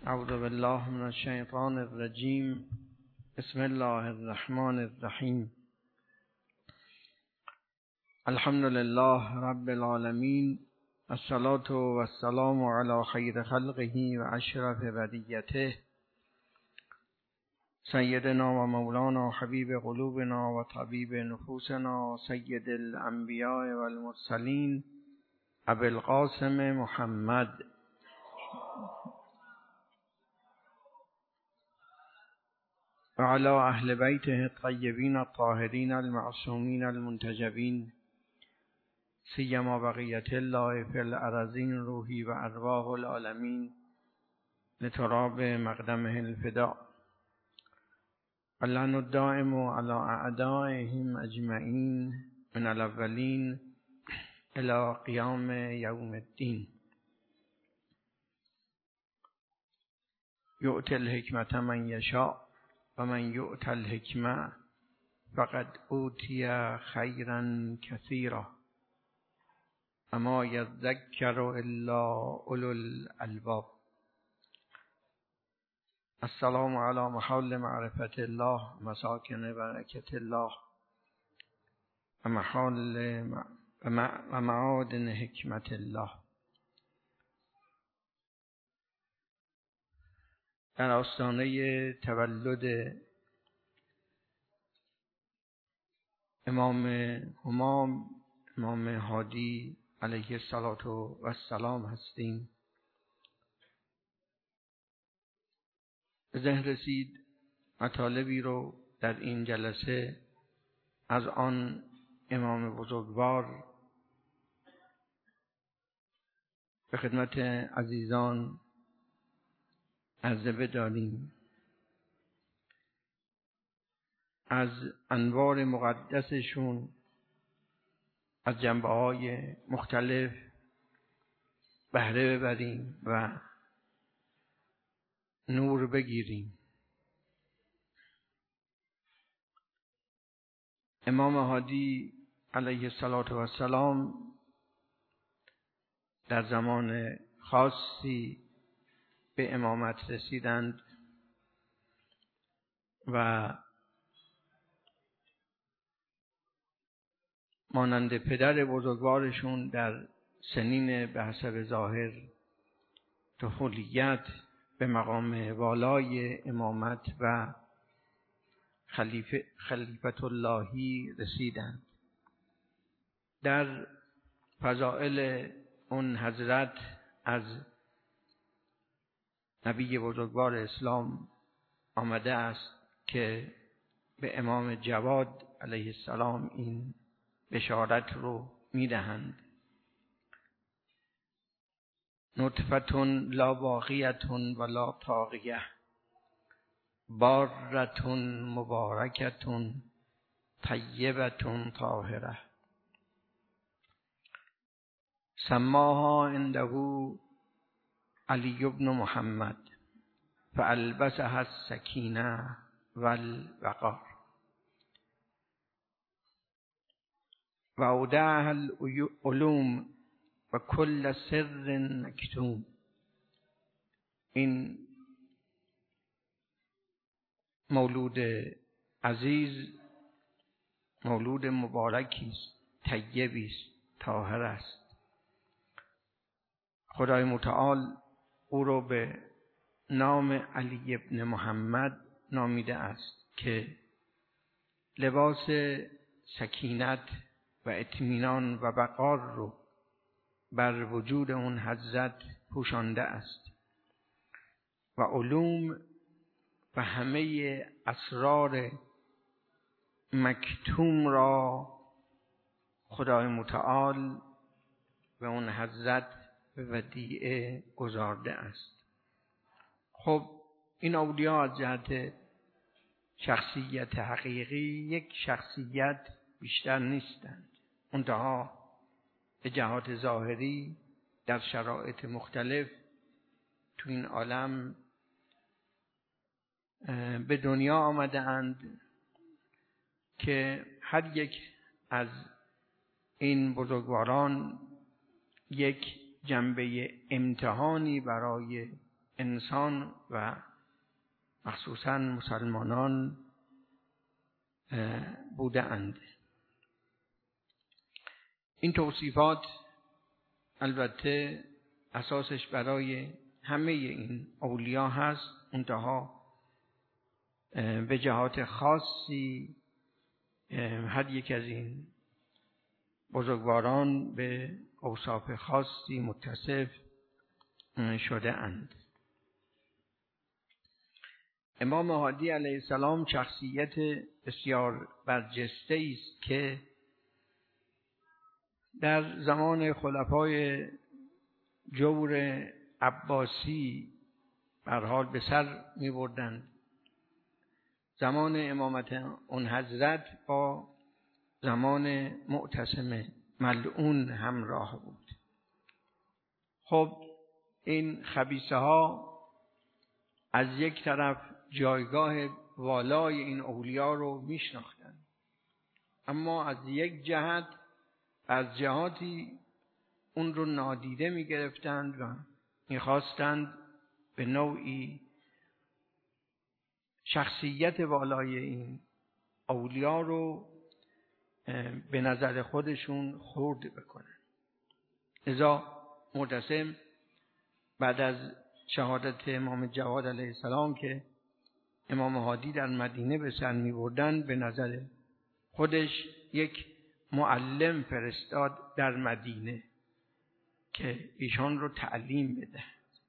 اعوذ بالله من الشیطان الرجیم. بسم الله الرحمن الرحیم. الحمد لله رب العالمین، الصلاة والسلام علی خیر خلقه و اشرف بریته، سیدنا و مولانا حبیب قلوبنا و طبیب نفوسنا، سید الانبیاء و المرسلین، ابی القاسم محمد و علی اهل بیته الطیبین الطاهرین المعصومین المنتجبین، سیما بقیت الله فی الارضین، روحی و ارواح العالمین لتراب مقدمه الفداء. اللعن الدائم علی اعدائهم اجمعین من الاولین الی قیام یوم الدین. یؤتی الحکمة من یشاء و من یؤت الحکمة فقد اوتی خیرا کثیرا و ما یذکر الا اولو الالباب. السلام علی محل معرفت الله، مساکن برکت الله و محال و معادن حکمت الله. در آستانه تولد امام همام، امام هادی علیه السلام هستیم. به ذهن رسید مطالبی رو در این جلسه از آن امام بزرگوار به خدمت عزیزان عرضه بداریم. از انوار مقدسشون، از جنبه‌های مختلف بهره ببریم و نور بگیریم. امام هادی علیه السلام در زمان خاصی به امامت رسیدند و مانند پدر بزرگوارشون در سنین به حسب ظاهر طفولیت به مقام والای امامت و خلیفت اللهی رسیدند. در فضائل اون حضرت از نبی بزرگوار اسلام آمده است که به امام جواد علیه السلام این بشارت رو میدهند: نطفتون لا باقیتون ولا طاغیه، بارتون مبارکتون طیبتون طاهره، سماها عنده علی بن محمد فالبسها السکینه والوقار و اودعها العلوم و کل سر مکتوم. این مولود عزیز مولود مبارکی است، طیبی است، طاهر است. خدای متعال او را به نام علی ابن محمد نامیده است که لباس سکینت و اطمینان و وقار رو بر وجود اون حضرت پوشانده است و علوم و همه اسرار مکتوم را خدای متعال به اون حضرت به ودیعه گذارده است. خب این اولیا از جهت شخصیت حقیقی یک شخصیت بیشتر نیستند، منتها به جهات ظاهری در شرایط مختلف تو این عالم به دنیا آمده اند که هر یک از این بزرگواران یک جنبه امتحانی برای انسان و مخصوصاً مسلمانان بودند. این توصیفات البته اساسش برای همه این اولیا هست، منتها به جهات خاصی هر یک از این بزرگواران به اوصاف خاصی متصف شده اند. امام هادی علیه السلام شخصیت بسیار برجسته است که در زمان خلفای جور عباسی به هر حال به سر می بردند. زمان امامت اون حضرت با زمان معتصم ملعون همراه بود. خب این خبیثه ها از یک طرف جایگاه والای این اولیا رو میشناختند، اما از یک جهت از جهاتی اون رو نادیده میگرفتند و میخواستند به نوعی شخصیت والای این اولیا رو به نظر خودشون خرد بکنن. لذا معتصم بعد از شهادت امام جواد علیه السلام که امام هادی در مدینه به سر می بردن، به نظر خودش یک معلم فرستاد در مدینه که ایشان رو تعلیم بده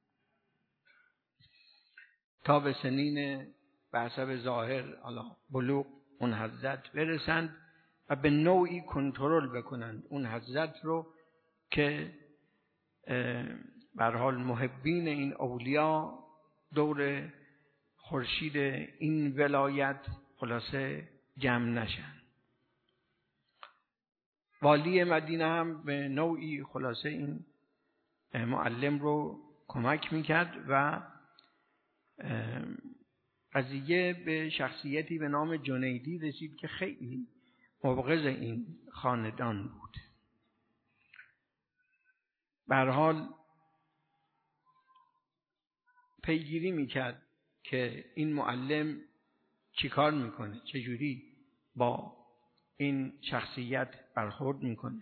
تا به سنین به حسب ظاهر بلوغ اون حضرت برسند و به نوعی کنترل بکنند اون حضرت رو که به هر حال محبین این اولیا دور خورشید این ولایت خلاصه جمع نشن. والی مدینه هم به نوعی خلاصه این معلم رو کمک میکرد و قضیه به شخصیتی به نام جنیدی رسید که خیلی مبغض این خاندان بود. به هر حال پیگیری میکرد که این معلم چیکار میکنه، چجوری با این شخصیت برخورد میکنه.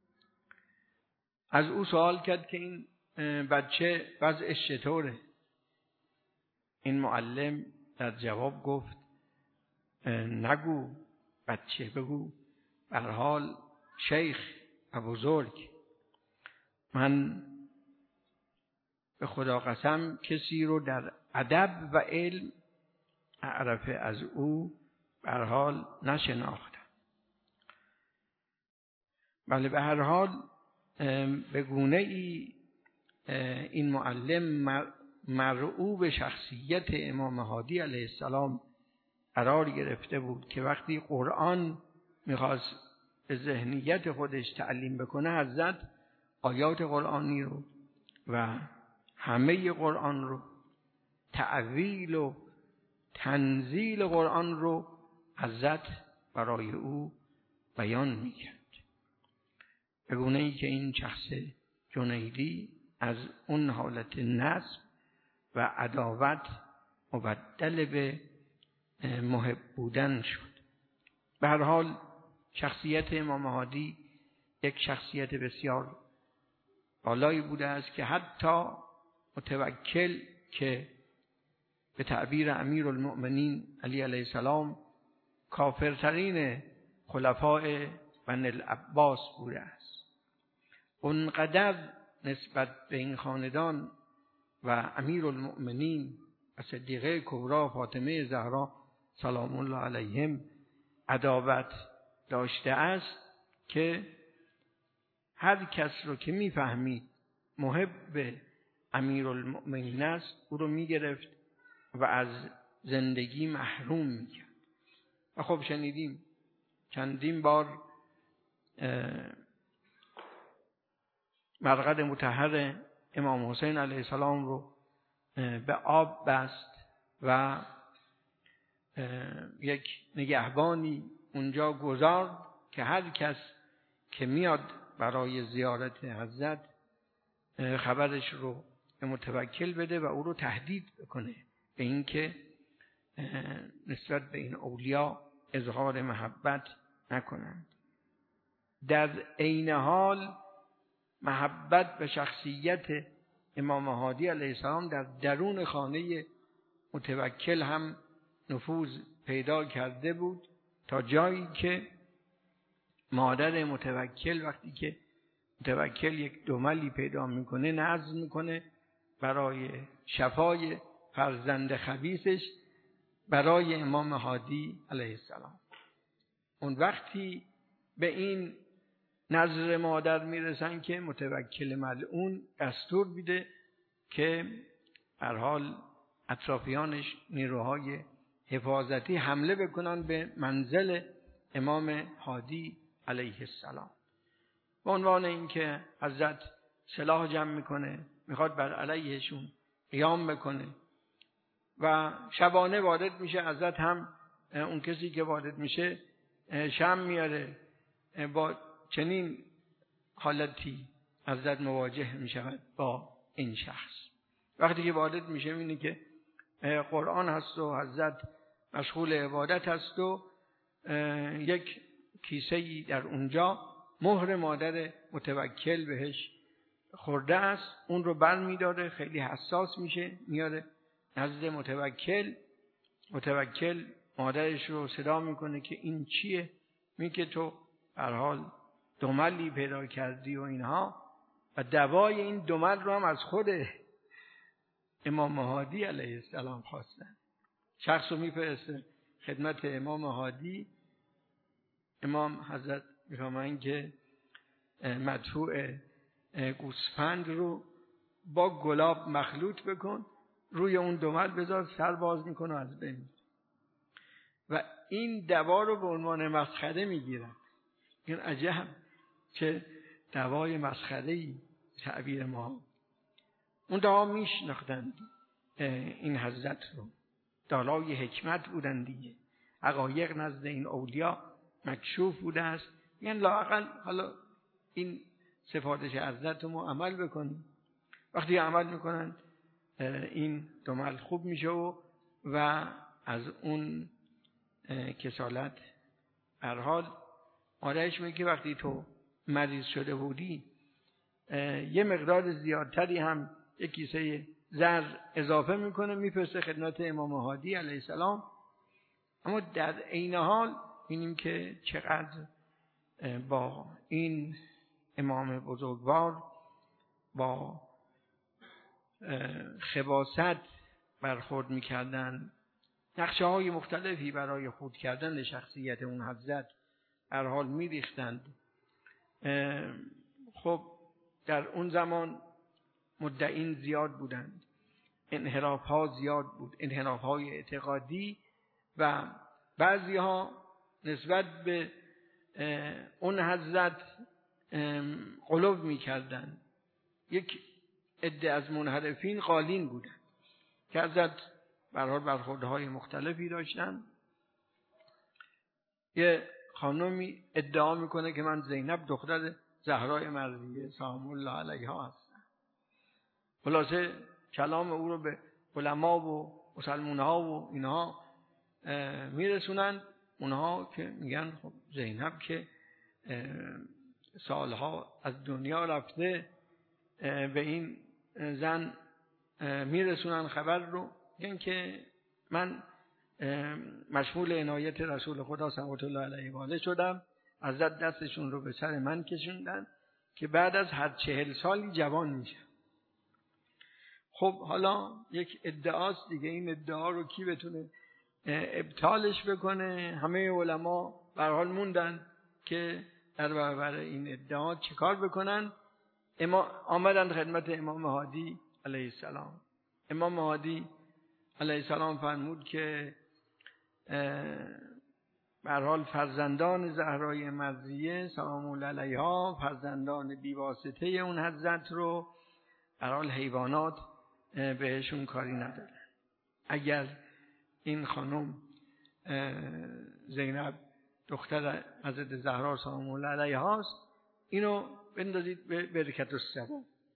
از او سوال کرد که این بچه وضعش چطوره؟ این معلم در جواب گفت نگو بچه، بگو به هر حال شیخ و بزرگ. من به خدا قسم کسی رو در ادب و علم اعرف از او به هر حال نشناختم. بله به هر حال به گونه ای این معلم مرعوب شخصیت امام هادی علیه السلام قرار گرفته بود که وقتی قرآن میخواست به ذهنیت خودش تعلیم بکنه، حضرت آیات قرآنی رو و همه قرآن رو، تعویل و تنزیل قرآن رو حضرت برای او بیان میکرد. به گونه ای که این شخص جنیدی از اون حالت نصب و عداوت مبدل به محب بودن شد. به هر حال شخصیت امام هادی یک شخصیت بسیار بالایی بوده است که حتی متوکل که به تعبیر امیرالمؤمنین علی علیه السلام کافرترین خلفاء بنی العباس بوده است، اونقدر نسبت به این خاندان و امیرالمؤمنین و صدیقه کبری فاطمه زهرا سلام الله علیهم عداوت داشته است که هر کس رو که میفهمید محب امیرالمؤمنین است او رو میگرفت و از زندگی محروم میکرد. و خب شنیدیم چندین بار مرقد مطهر امام حسین علیه السلام رو به آب بست و یک نگهبانی اونجا گذارد که هر کس که میاد برای زیارت حضرت خبرش رو به متوکل بده و او رو تهدید بکنه به اینکه نسبت به این اولیا اظهار محبت نکنند. در عین حال محبت به شخصیت امام هادی علیه السلام در درون خانه متوکل هم نفوذ پیدا کرده بود، تا جایی که مادر متوکل وقتی که متوکل یک دملی پیدا میکنه نذر میکنه برای شفای فرزند خبیثش برای امام هادی علیه السلام. اون وقتی به این نظر مادر میرسن که متوکل ملعون دستور میده که هر حال اطرافیانش نیروهای حفاظتی حمله بکنن به منزل امام هادی علیه السلام، به عنوان اینکه حضرت سلاح جمع میکنه، میخواد بر علیهشون قیام بکنه و شبانه وارد میشه. حضرت هم اون کسی که وارد میشه شمع میاره، با چنین حالتی حضرت مواجه میشود با این شخص. وقتی که وارد میشه میبینه که قرآن هست و حضرت مشغول عبادت هست و یک کیسه‌ای در اونجا مهر مادر متوکل بهش خورده است. اون رو بر میداره، خیلی حساس میشه، میاره نزد متوکل. متوکل مادرش رو صدا میکنه که این چیه؟ میگه تو هر حال دملی پیدا کردی و اینها، و دوای این دمل رو هم از خود امام هادی علیه السلام خواستن. شخص رو میفرسته خدمت امام هادی. امام حضرت میفرمایند که مدفوع گوسفند رو با گلاب مخلوط بکن، روی اون دمل بذار، سر باز میکنه از بین. و این دوا رو به عنوان مسخره میگیرن. این عجب چه دوای مسخره‌ای تعبیر ما. اون دوا میشناختند این حضرت رو، دارای حکمت بودن دیگه، حقایق نزد این اولیا مکشوف بوده است. یعنی لااقل حالا این سفارش حضرت رو ما عمل بکنیم. وقتی عمل میکنن این دمل خوب میشه و از اون کسالت هر حال مادرش میگه وقتی تو مریض شده بودی یه مقدار زیادتری هم یک کیسه زر اضافه میکنه، میفرسته خدمت امام هادی علیه السلام. اما در عین حال ببینیم که چقدر با این امام بزرگوار با خباثت برخورد میکردن. نقشه های مختلفی برای خود کردن شخصیت اون حضرت هر حال میریختند. خب در اون زمان مدعین زیاد بودند، انحراف ها زیاد بود، انحراف های اعتقادی، و بعضی ها نسبت به اون حضرت غلو میکردند. یک عده از منحرفین قالین بودند که حضرت به هر حال برخوردهای مختلفی داشتن. یه خانمی ادعا میکنه که من زینب دختر زهرای مرضیه سلام الله علیها هستم. خلاصه کلام او رو به علما و مسلمان ها و اینها میرسونن. اونها که میگن خب زینب که سالها از دنیا رفته، به این زن میرسونن خبر رو، این که من مشمول عنایت رسول خدا صلوات الله علیه و آله شدم. حضرت دستشون رو به سر من کشوندن که بعد از هر 40 سالی جوان میشم. خب حالا یک ادعاست دیگه، این ادعا رو کی بتونه ابطالش بکنه؟ همه علما به هر حال موندن که در برابر این ادعا چیکار بکنن. آمدند خدمت امام هادی علیه السلام. امام هادی علیه السلام فرمود که به هر حال فرزندان زهرای مرضیه سلام الله علیها، فرزندان بیواسطه اون حضرت رو به هر حال حیوانات بهشون کاری نداره. اگر این خانم زینب دختر حضرت زهرا سلام الله علیها است، اینو بندازید به برکت السبب.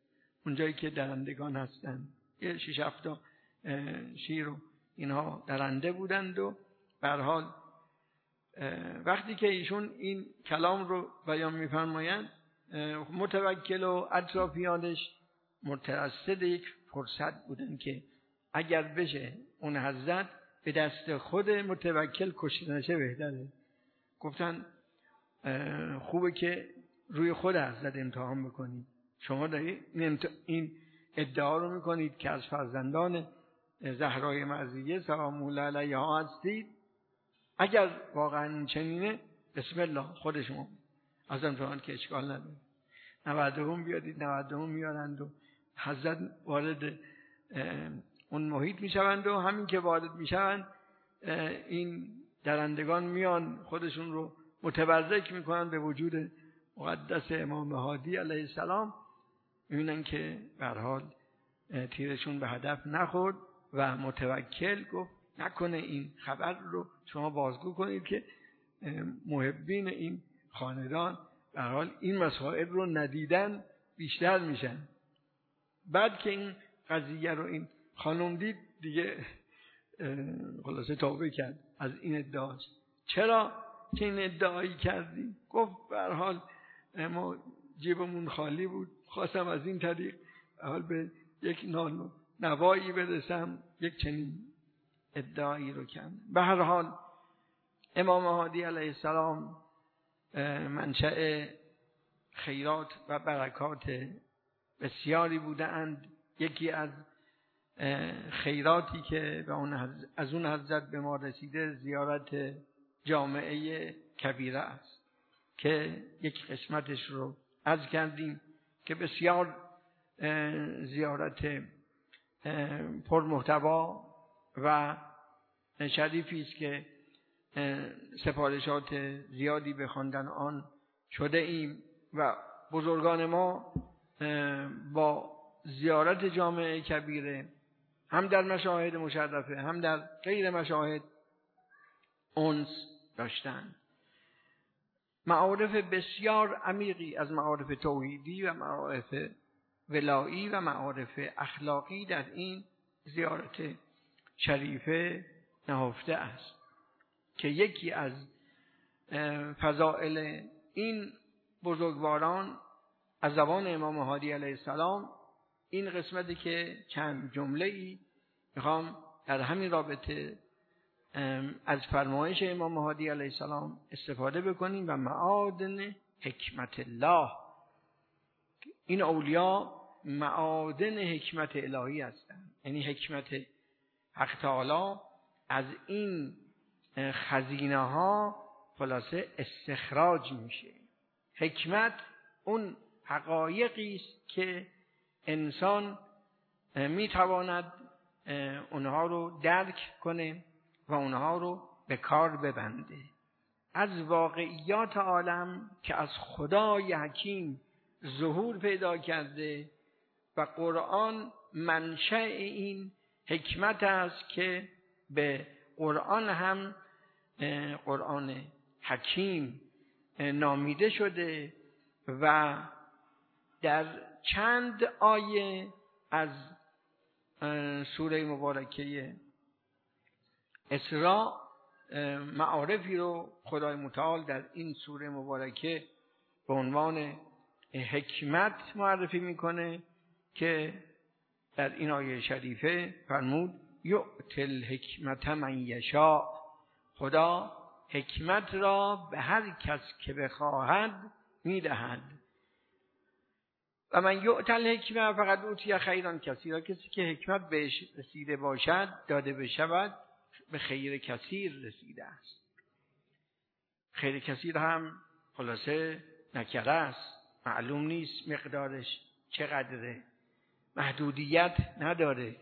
اونجایی که درندگان هستن، یه 6-7 تا شیر و اینها درنده بودند و به هر حال وقتی که ایشون این کلام رو بیان می‌فرمایند، متوکل و اطرافیانش مترصد یک فرصت بودن که اگر بشه اون حضرت به دست خود متوکل کشته نشه بهتره. گفتن خوبه که روی خود حضرت امتحان بکنید. شما دارید این ادعا رو میکنید که از فرزندان زهرای مرضیه سلام الله علیها هستید. اگر واقعا چنینه بسم الله خود شما از امتحان که اشکال نداره. 90 بیارید، 90 میارند و حضرت وارد اون محیط میشوند و همین که وارد میشوند این درندگان میان خودشون رو متبرک میکنن به وجود مقدس امام مهدی علیه السلام. میبینن که به هر حال تیرشون به هدف نخورد و متوکل گفت نکنه این خبر رو شما بازگو کنید که محبین این خاندان به هر حال این مسائل رو ندیدن بیشتر میشن. بعد که این قضیه رو این خانم دید دیگه خلاصه توبه کرد از این ادعاش. چرا که این ادعایی کردی؟ گفت به هر حال ما جیبمون خالی بود، خواستم از این طریق حال به یک نان نوایی برسم، یک چنین ادعایی رو کردم. به هر حال امام مهدی علیه السلام منشأ خیرات و برکات بسیاری بودند. یکی از خیراتی که از اون حضرت به ما رسیده زیارت جامعه کبیره است که یک قسمتش رو عرض کردیم که بسیار زیارت پرمحتوا و شریفی است که سفارشات زیادی به خواندن آن شده ایم و بزرگان ما با زیارت جامعه کبیره هم در مشاهد مشرفه هم در غیر مشاهد انس داشتند. معارف بسیار عمیقی از معارف توحیدی و معارف ولایی و معارف اخلاقی در این زیارت شریفه نهفته است که یکی از فضائل این بزرگواران از زبان امام مهدی علیه السلام این قسمتی که چند جمله‌ای میخوام در همین رابطه از فرمایش امام مهدی علیه السلام استفاده بکنیم و معادن حکمت الله. این اولیا معادن حکمت الهی هستند، یعنی حکمت حق تعالی از این خزینه ها خلاصه استخراج میشه. حکمت اون حقایقی است که انسان میتواند اونها رو درک کنه و اونها رو به کار ببنده. از واقعیات عالم که از خدای حکیم ظهور پیدا کرده و قرآن منشأ این حکمت است که به قرآن هم قرآن حکیم نامیده شده و در چند آیه از سوره مبارکه اسراء معارفی رو خدای متعال در این سوره مبارکه به عنوان حکمت معرفی میکنه که در این آیه شریفه فرمود یؤتی الحکمت من یشاء. خدا حکمت را به هر کس که بخواهد میدهد. و من یؤتی الحکمه فقد اوتی خیرا کثیرا. کسی که حکمت بهش رسیده باشد داده بشود به خیر کثیر رسیده است. خیر کثیر هم خلاصه نکره است، معلوم نیست مقدارش چقدره، محدودیت نداره.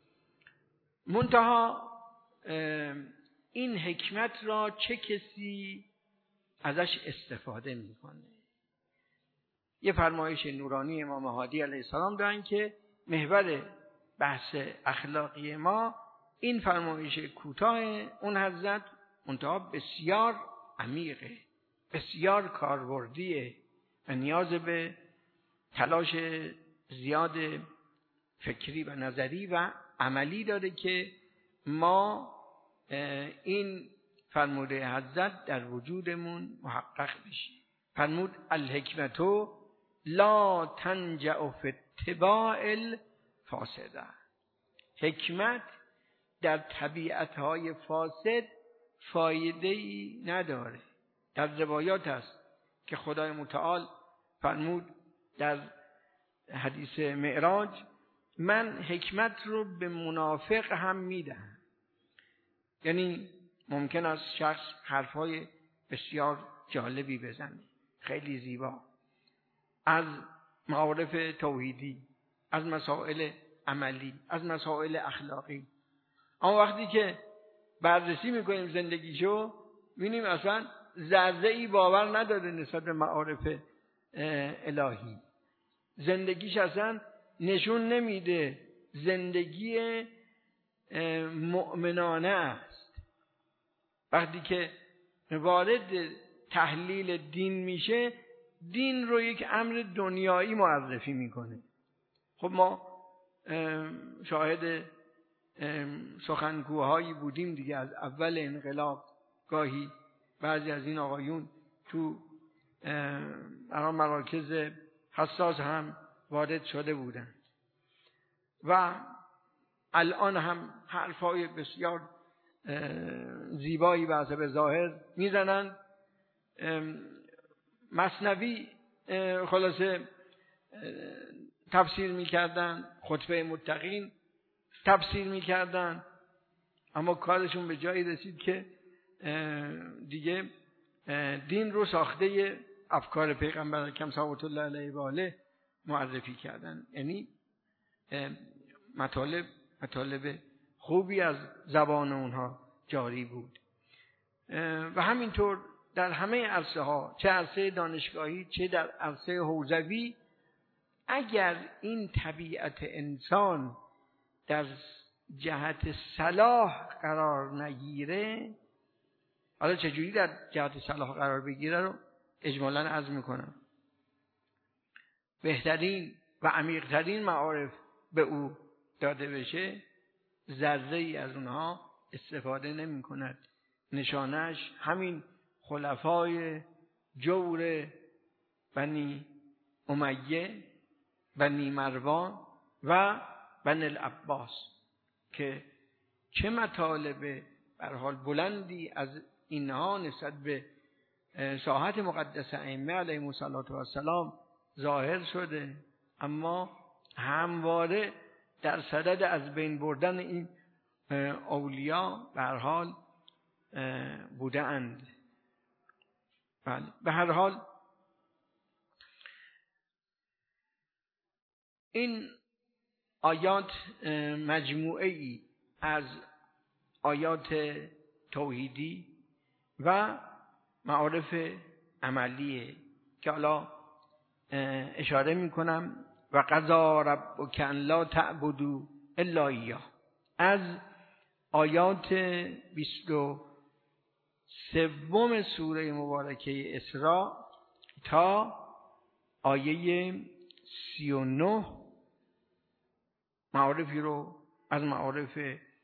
منتها این حکمت را چه کسی ازش استفاده میکنه؟ یه فرمایش نورانی امام مهدی علیه السلام دارن که محور بحث اخلاقی ما این فرمایش کوتاه اون حضرت منتها بسیار عمیقه، بسیار کاربردیه و نیاز به تلاش زیاد فکری و نظری و عملی داره که ما این فرموده حضرت در وجودمون محقق بشه. فرمود الحکمتو لا تنجع فی اتباع الفاسده. حکمت در طبیعتهای فاسد فایده‌ای نداره. در روایات است که خدای متعال فرمود در حدیث معراج من حکمت رو به منافق هم میدم. یعنی ممکن است شخص حرفهای بسیار جالبی بزنه، خیلی زیبا، از معارف توحیدی، از مسائل عملی، از مسائل اخلاقی، اما وقتی که بررسی میکنیم زندگیشو می‌بینیم اصلا ذره‌ای باور نداره نسبت به معارف الهی. زندگیش اصلا نشون نمیده زندگی مؤمنانه است. وقتی که وارد تحلیل دین میشه، دین رو یک امر دنیایی معرفی میکنه. خب ما شاهد سخنگوهایی بودیم دیگه. از اول انقلاب گاهی بعضی از این آقایون تو مراکز حساس هم وارد شده بودند و الان هم حرفای بسیار زیبایی به حسب ظاهر میزنند. مثنوی خلاصه تفسیر میکردن، خطبه متقین تفسیر میکردن، اما کارشون به جایی رسید که دیگه دین رو ساخته افکار پیغمبر اکرم صلوات الله علیه و آله معرفی کردن. یعنی مطالب خوبی از زبان اونها جاری بود و همینطور در همه عرصه ها، چه عرصه دانشگاهی چه در عرصه حوزوی، اگر این طبیعت انسان در جهت صلاح قرار نگیره، حالا چجوری در جهت صلاح قرار بگیره رو اجمالاً عرض میکنم. بهترین و عمیق‌ترین معارف به او داده بشه، ذره‌ای از اونها استفاده نمی کند. نشانش همین خلفای جور بنی امیه، بنی مروان و بنی العباس که چه مطالب به هر حال بلندی از اینها نسبت به ساحت مقدس ائمه علیهم السلام ظاهر شده، اما همواره در صدد از بین بردن این اولیا به هر حال بوده اند. بله، به هر حال این آیات مجموعه ای از آیات توحیدی و معارف عملیه که حالا اشاره میکنم. و قضا ربک ان لا تعبدوا الا ایاه، از آیات 23 سوره مبارکه اسراء تا آیه 39 معارفی رو از معارف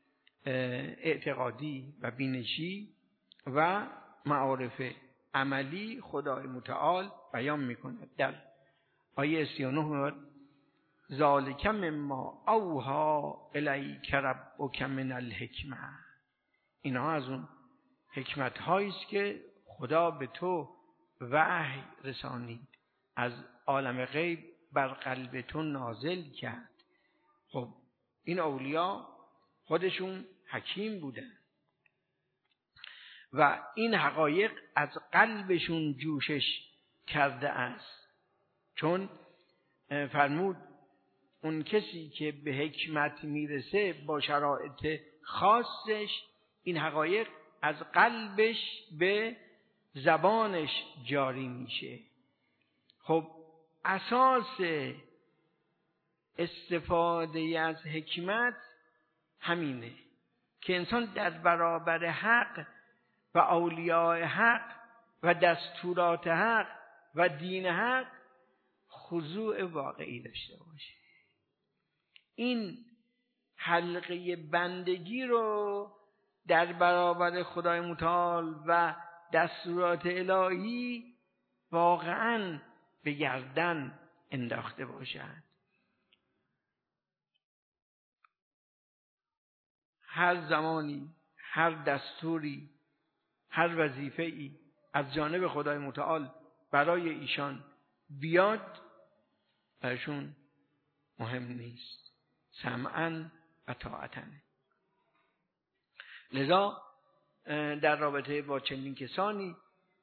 اعتقادی و بینشی و معارف عملی خدای متعال بیان میکند. در آیه 39 میگوید ذالک مما اوحی الیک ربک من الحکمه، اینها از اون حکمت هایی است که خدا به تو وحی رسانید، از عالم غیب بر قلب تو نازل کرد. خب این اولیا خودشون حکیم بودن و این حقایق از قلبشون جوشش کرده است، چون فرمود اون کسی که به حکمت میرسه با شرایط خاصش این حقایق از قلبش به زبانش جاری میشه. خب اساس استفاده از حکمت همینه که انسان در برابر حق و اولیاء حق و دستورات حق و دین حق خضوع واقعی داشته باشه. این حلقه بندگی رو در برابر خدای متعال و دستورات الهی واقعاً به گردن انداخته باشد. هر زمانی، هر دستوری، هر وظیفه‌ای از جانب خدای متعال برای ایشان بیاد برشون مهم نیست، سمعاً و طاعتاً. لذا در رابطه با چنین کسانی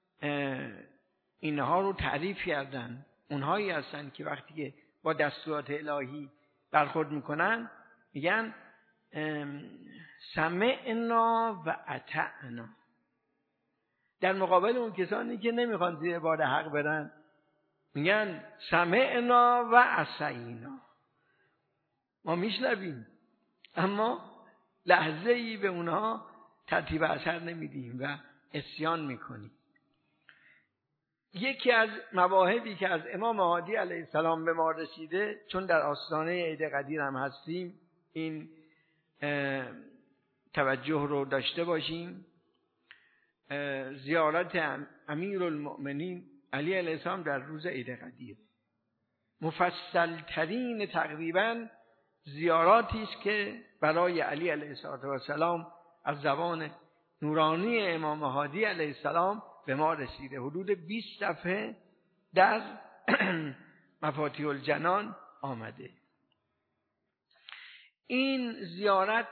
اینها رو تعریف کردن. اونهایی هستن که وقتی که با دستورات الهی برخورد میکنن میگن سمعنا و اطعنا، در مقابل اون کسانی که نمیخوان زیر بار حق برن میگن سمعنا و عصینا، ما میشنویم اما لحظه ای به اونها ترتیب اثر نمیدیم و عصیان میکنیم. یکی از مواهبی که از امام هادی علیه السلام به ما رسیده، چون در آستانه عید قدیر هم هستیم، این توجه رو داشته باشیم. زیارت امیرالمؤمنین علی علیه السلام در روز عید قدیر مفصل ترین تقریبا زیاراتی است که برای علی علیه السلام از زبان نورانی امام هادی علیه السلام به ما رسیده. حدود 20 صفحه در مفاتیح الجنان آمده. این زیارت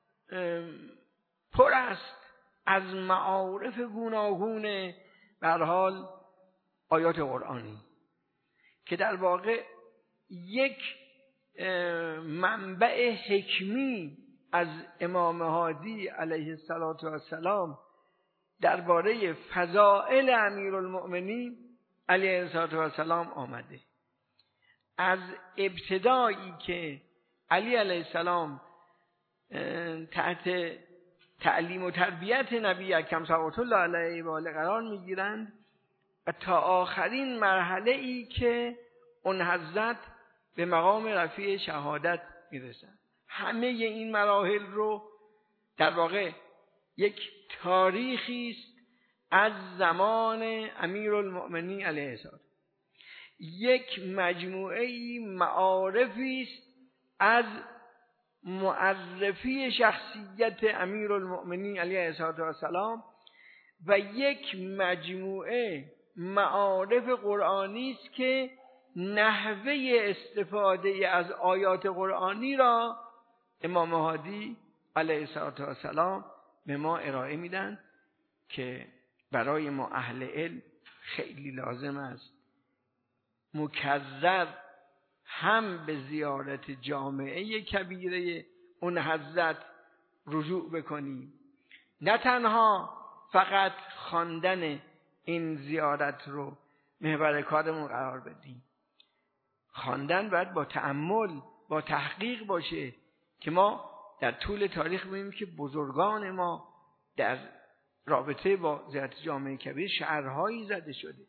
پر است از معارف گوناگون، به هر حال آیات قرآنی که در واقع یک منبع حکمی از امام هادی علیه السلام درباره فضائل امیرالمؤمنین علیه السلام آمده. از ابتدایی که علی علیه السلام تحت تعلیم و تربیت نبی اکرم صلوات الله علیه و آله قرار میگیرند و تا آخرین مرحله ای که اون حضرت به مقام رفیع شهادت میرسند. همه این مراحل رو در واقع یک تاریخی است از زمان امیرالمؤمنین علیه السلام، یک مجموعه معارفی است از معرفی شخصیت امیرالمؤمنین علیه السلام و یک مجموعه معارف قرآنی است که نحوه استفاده از آیات قرآنی را امام هادی علیه السلام به ما ارائه میدن که برای ما اهل علم خیلی لازم است مکرر هم به زیارت جامعه کبیره اون حضرت رجوع بکنیم، نه تنها فقط خواندن این زیارت رو محور کارمون قرار بدیم. خواندن باید با تأمل، با تحقیق باشه که ما در طول تاریخ ببینیم که بزرگان ما در رابطه با زیارت جامعه کبیر شعرهایی زده شده.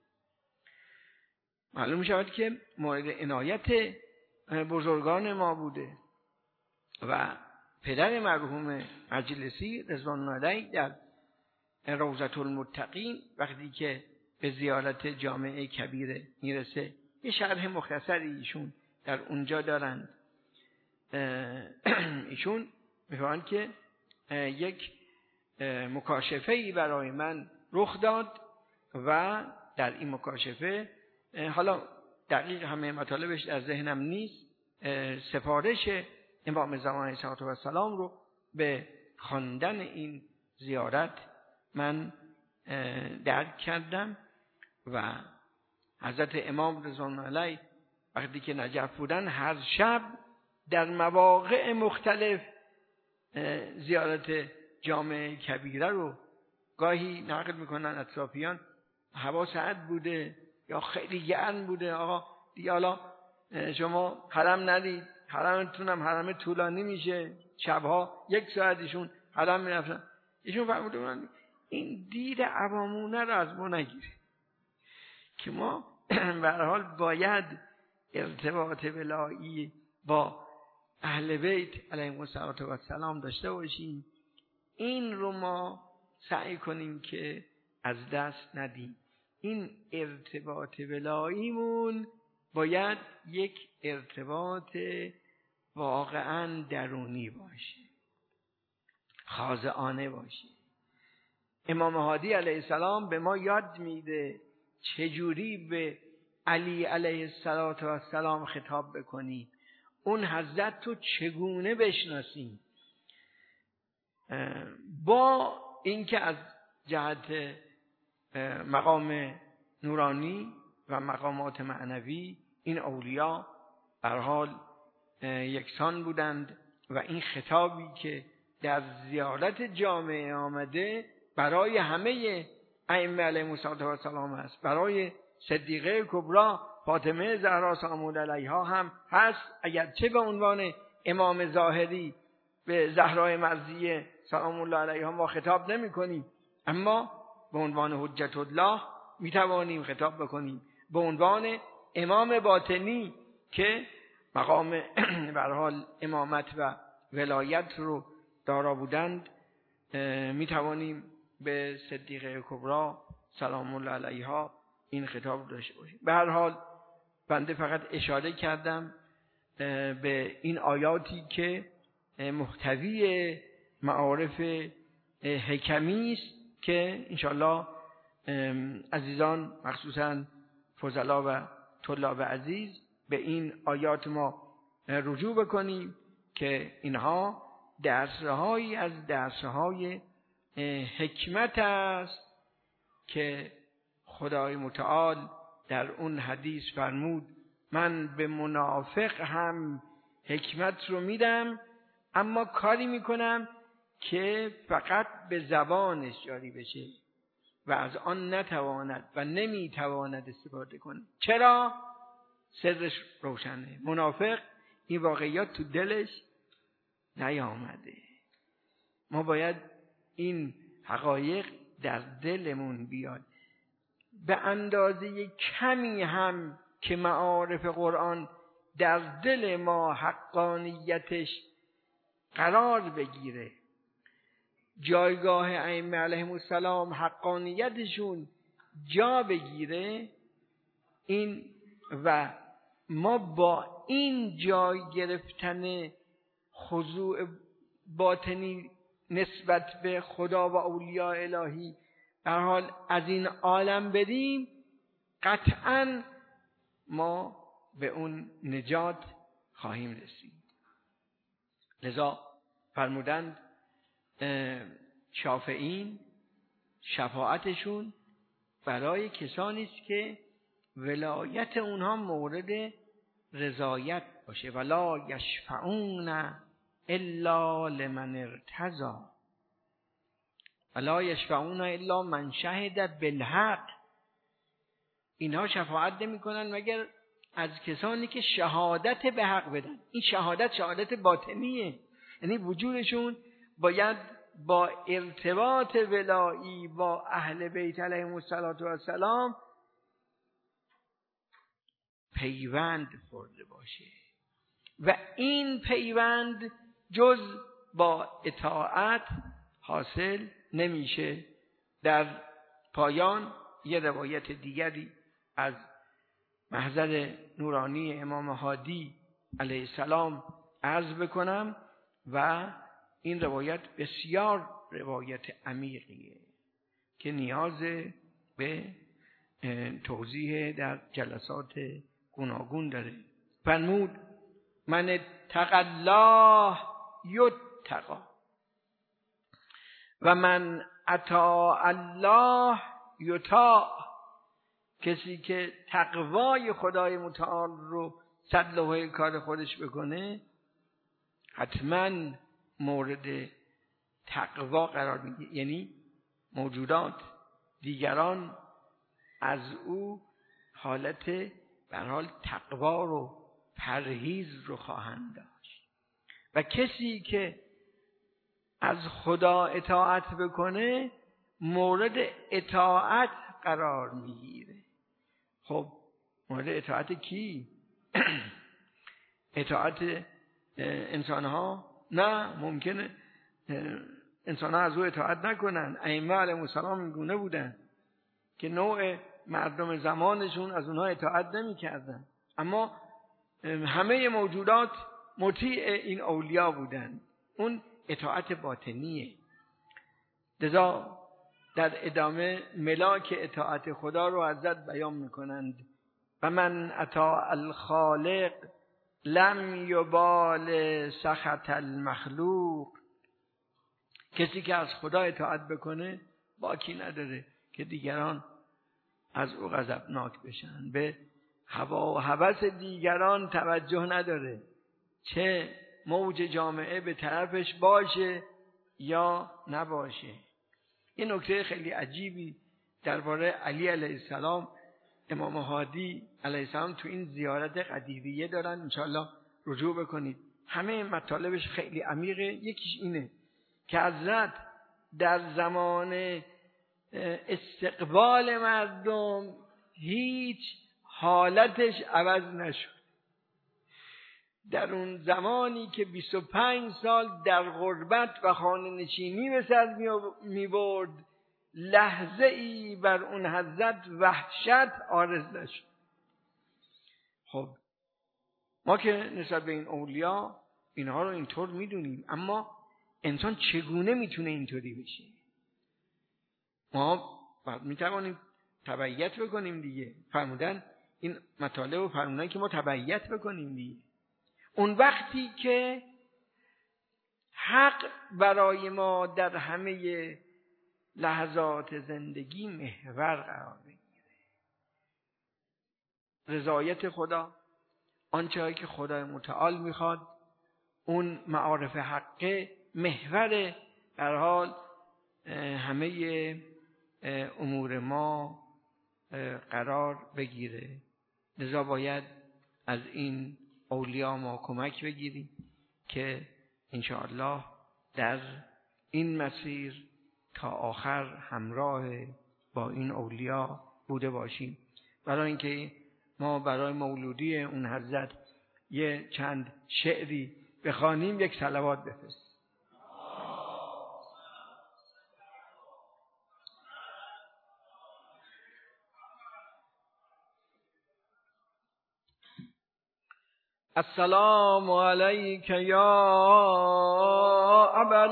معلوم شود که مورد عنایت بزرگان ما بوده و پدر مرحوم مجلسی رضوان الله علیه در روضة المتقین وقتی که به زیارت جامعه کبیر میرسه یه شرح مختصری ایشون در اونجا دارند. ایشون میگویند که یک مکاشفه‌ای برای من رخ داد و در این مکاشفه، حالا دقیق همه مطالبش در ذهنم نیست، سفارش امام زمان علیه السلام رو به خواندن این زیارت من درک کردم و حضرت امام رضوان الله علیه وقتی که نجف بودن هر شب در مواقع مختلف زیارت جامعه کبیره رو گاهی نقل میکنن اطرافیان، هوا سرد بوده یا خیلی گرم بوده، آقا دیگه حالا شما حرم ندید، حرمتونم حرم طولانی میشه، شبها 1 ساعت ایشون حرم میرفتن. ایشون فرمودن این دید عوامونه رو از ما نگیره که ما به هر حال باید ارتباط ولایی با اهل بیت علیهم السلام داشته باشیم. این رو ما سعی کنیم که از دست ندیم. این ارتباط ولاییمون باید یک ارتباط واقعا درونی باشه، خاضعانه باشه. امام هادی علیه السلام به ما یاد میده چجوری به علی علیه السلام خطاب بکنی، اون حضرت رو چگونه بشناسیم. با اینکه از جهت مقام نورانی و مقامات معنوی این اولیاء به هر حال یکسان بودند و این خطابی که در زیارت جامعه آمده برای همه ائمه علیهم السلام است، برای صدیقه کبری فاطمه زهرا سلام علیها هم هست، اگرچه به عنوان امام ظاهری به زهرای مرضیه سلام الله علیها ما خطاب نمی کنیم، اما به عنوان حجت الله می توانیم خطاب بکنیم. به عنوان امام باطنی که مقام به هر حال امامت و ولایت رو دارا بودند می توانیم به صدیقه کبری سلام الله علیها این خطاب داشته باشیم. به هر حال بنده فقط اشاره کردم به این آیاتی که محتوی معارف حکمی است که انشاءالله عزیزان مخصوصا فضلا و طلاب عزیز به این آیات ما رجوع بکنیم که اینها درس‌هایی از درس‌های حکمت است که خدای متعال در اون حدیث فرمود من به منافق هم حکمت رو میدم، اما کاری میکنم که فقط به زبانش جاری بشه و از آن نتواند و نمیتواند استفاده کنه. چرا؟ سرش روشنه. منافق این واقعیات تو دلش نیامده. ما باید این حقایق در دلمون بیاد. به اندازه کمی هم که معارف قرآن در دل ما حقانیتش قرار بگیره، جایگاه ائمه علیهم السلام حقانیتشون جا بگیره، این و ما با این جای گرفتن خضوع باطنی نسبت به خدا و اولیاء الهی به هر حال از این عالم بریم، قطعاً ما به اون نجات خواهیم رسید. لذا فرمودند شافعین شفاعتشون برای کسانی است که ولایت اونها مورد رضایت باشه. ولا یشفعون الا لمن ارتضی ولا یشفعون الا من شهد بالحق. اینها شفاعت نمی کنن مگر از کسانی که شهادت به حق بدن. این شهادت باطنیه، یعنی وجودشون باید با ارتباط ولایی با اهل بیت علیهم السلام پیوند خورده باشه و این پیوند جز با اطاعت حاصل نمیشه. در پایان یه روایت دیگری از محضر نورانی امام هادی علیه السلام عرض بکنم و این روایت بسیار روایت عمیقیه که نیاز به توضیح در جلسات گوناگون داره. فرمود من اتقی الله یتقی و من اطاع الله یطاع. کسی که تقوای خدای متعال رو صد لوحه کار خودش بکنه حتما مورد تقوا قرار میگیره، یعنی موجودات دیگران از او حالت به هر حال تقوا رو پرهیز رو خواهند داشت و کسی که از خدا اطاعت بکنه مورد اطاعت قرار میگیره. خب مورد اطاعت کی؟ اطاعت انسانها نه، ممکنه انسانها از او اطاعت نکنن. ائمه علیهم السلام این گونه بودن که نوع مردم زمانشون از اونها اطاعت نمی‌کردن، اما همه موجودات مطیع این اولیا بودن. اون اطاعت باطنیه. لذا در ادامه ملاک اطاعت خدا رو حضرت بیان میکنند: و من اطاع الخالق لم یبال سخط المخلوق. کسی که از خدا اطاعت بکنه باکی نداره که دیگران از او غضبناک بشن، به هوا و هوس دیگران توجه نداره، چه موج جامعه به طرفش باشه یا نباشه. این نکته خیلی عجیبی درباره علی علیه السلام امام هادی علیه السلام تو این زیارت قدیریه دارن، انشاءالله رجوع بکنید. همه مطالبش خیلی عمیقه. یکیش اینه که حضرت در زمان استقبال مردم هیچ حالتش عوض نشد. در اون زمانی که 25 سال در غربت و خانه نشینی به سر می برد، لحظه ای بر اون حضرت وحشت عارض نشد. خب ما که نسبت به این اولیا اینها رو اینطور میدونیم، اما انسان چگونه میتونه اینطوری بشه؟ ما میتوانیم تبعیت بکنیم دیگه. فرمودن این مطالب و فرمودن که ما تبعیت بکنیم دیگه. اون وقتی که حق برای ما در همه لحظات زندگی محور قرار بگیره، رضایت خدا، آنچه که خدای متعال میخواد، اون معارف حقه محور در حال همه امور ما قرار بگیره. لذا باید از این اولیا ما کمک بگیریم که انشاءالله در این مسیر تا آخر همراه با این اولیا بوده باشیم. برای اینکه ما برای مولودی اون حضرت یه چند شعری بخوانیم، یک صلوات بفرستیم. السلام علیک یا ابا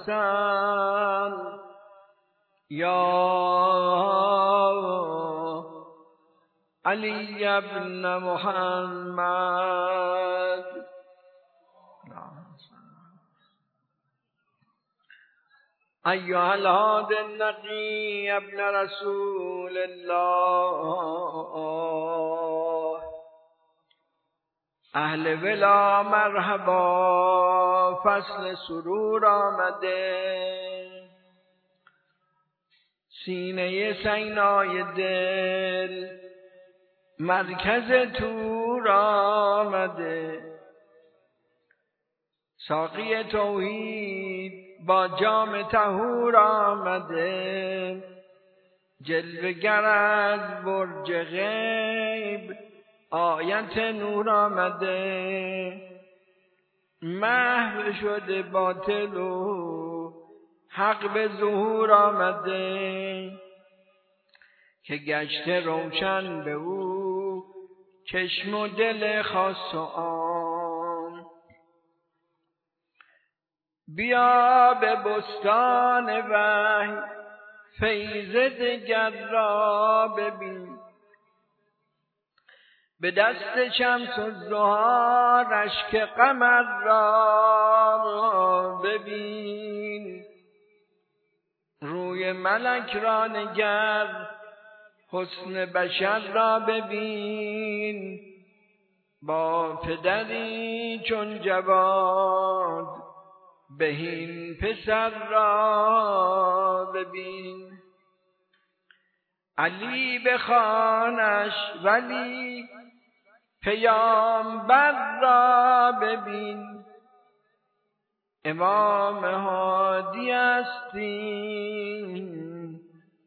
الحسن یا علی ابن محمد ایها الهادی النقی ابن رسول الله اهل ولا مرحبا، فصل سرور آمده، سینه سینای دل مرکز تور آمده، ساقی توحید با جام طهور آمده، جلوه گر از برج غیب آیت نور آمده، محو شده باطل و حق به ظهور آمده، که گشته روشن به او چشم و دل خاص و عام. بیا به بستان وحی فیض دگر را ببین، به دست شمس الضحی رشک قمر را ببین، روی ملک را نگر حسن بشر را ببین، با پدری چون جواد بهین پسر را ببین، علی بخوانش ولی پیامبر را ببین، امام هادی استی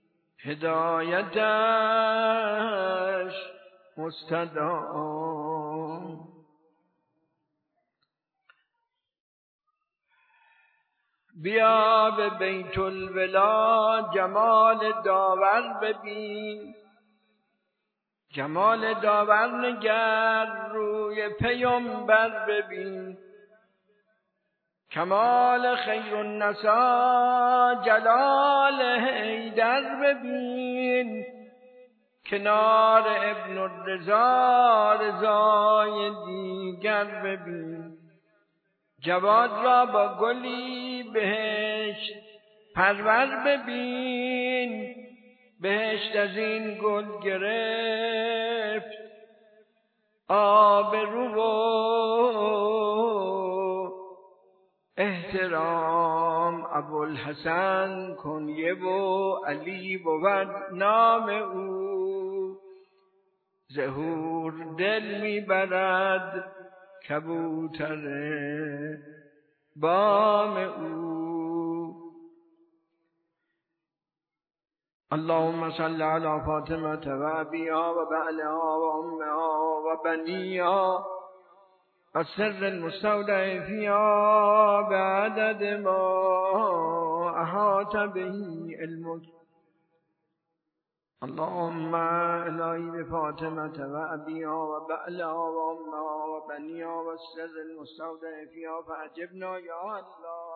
هدایتش مستدام. بیا به بیت الولا جمال داور ببین، جمال داور نگر روی پیامبر ببین، کمال خیر النسا جلال حیدر ببین، کنار ابن الرضا رضای دیگر ببین، جواد را با گلی بهشت پرور ببین، بهشت از این گل گرفت آبرو و احترام، ابوالحسن کنیه و علی بود نام او، ظهور دل میبرد کبوتر بام او. اللهم صل على فاطمة و ابیها و بعلها و امها و بنیها و سر المستودع فیها بعدد ما احاط به علمك. اللهم الهی بفاطمة و ابیها و بعلها و امها و بنیها و سر المستودع فیها فاجبنا یا الله.